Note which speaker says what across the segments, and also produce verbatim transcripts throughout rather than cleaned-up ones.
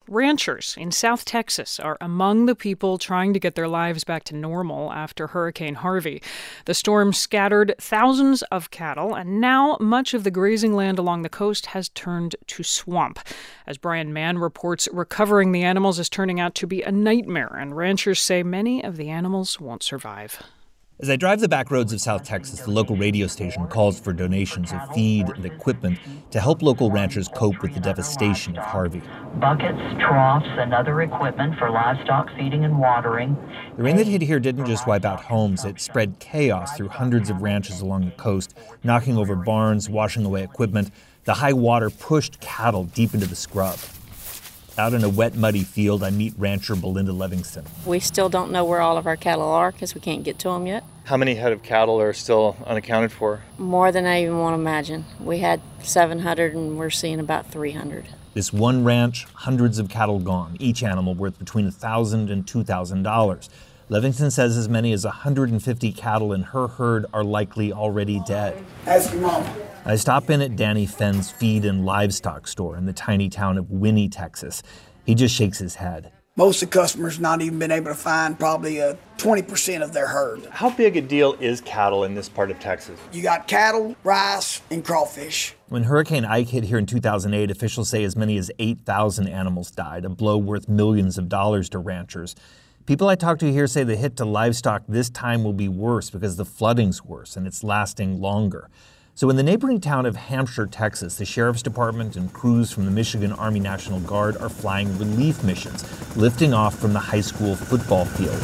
Speaker 1: Ranchers in South Texas are among the people trying to get their lives back to normal after Hurricane Harvey. The storm scattered thousands of cattle, and now much of the grazing land along the coast has turned to swamp. As Brian Mann reports, recovering the animals is turning out to be a nightmare, and ranchers say many of the animals won't survive.
Speaker 2: As I drive the back roads of South Texas, the local radio station calls for donations of feed and equipment to help local ranchers cope with the devastation of Harvey.
Speaker 3: Buckets, troughs, and other equipment for livestock feeding and watering.
Speaker 2: The rain that hit here didn't just wipe out homes. It spread chaos through hundreds of ranches along the coast, knocking over barns, washing away equipment. The high water pushed cattle deep into the scrub. Out in a wet, muddy field, I meet rancher Belinda Levingston.
Speaker 4: We still don't know where all of our cattle are because we can't get to them yet.
Speaker 5: How many head of cattle are still unaccounted for?
Speaker 4: More than I even want to imagine. We had seven hundred and we're seeing about three hundred.
Speaker 2: This one ranch, hundreds of cattle gone, each animal worth between one thousand dollars and two thousand dollars. Levingston says as many as one hundred fifty cattle in her herd are likely already dead.
Speaker 6: Ask your mom.
Speaker 2: I stop in at Danny Fenn's feed and livestock store in the tiny town of Winnie, Texas. He just shakes his head.
Speaker 6: Most of the customers not even been able to find probably uh, twenty percent of their herd.
Speaker 5: How big a deal is cattle in this part of Texas?
Speaker 6: You got cattle, rice, and crawfish.
Speaker 2: When Hurricane Ike hit here in two thousand eight, officials say as many as eight thousand animals died, a blow worth millions of dollars to ranchers. People I talk to here say the hit to livestock this time will be worse because the flooding's worse and it's lasting longer. So in the neighboring town of Hampshire, Texas, the Sheriff's Department and crews from the Michigan Army National Guard are flying relief missions, lifting off from the high school football field.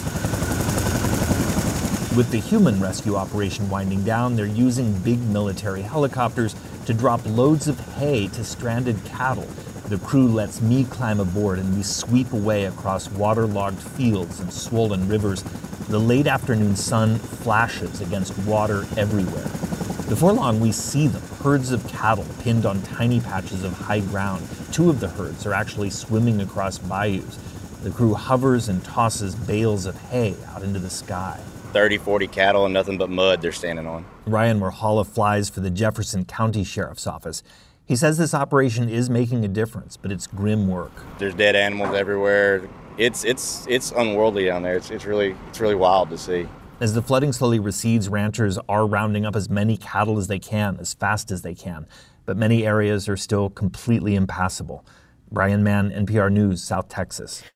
Speaker 2: With the human rescue operation winding down, they're using big military helicopters to drop loads of hay to stranded cattle. The crew lets me climb aboard and we sweep away across waterlogged fields and swollen rivers. The late afternoon sun flashes against water everywhere. Before long, we see them, herds of cattle pinned on tiny patches of high ground. Two of the herds are actually swimming across bayous. The crew hovers and tosses bales of hay out into the sky.
Speaker 7: thirty, forty cattle and nothing but mud they're standing on.
Speaker 2: Ryan Warhala flies for the Jefferson County Sheriff's Office. He says this operation is making a difference, but it's grim work.
Speaker 7: There's dead animals everywhere. It's it's it's unworldly down there. It's it's really it's really wild to see.
Speaker 2: As the flooding slowly recedes, ranchers are rounding up as many cattle as they can, as fast as they can. But many areas are still completely impassable. Brian Mann, N P R News, South Texas.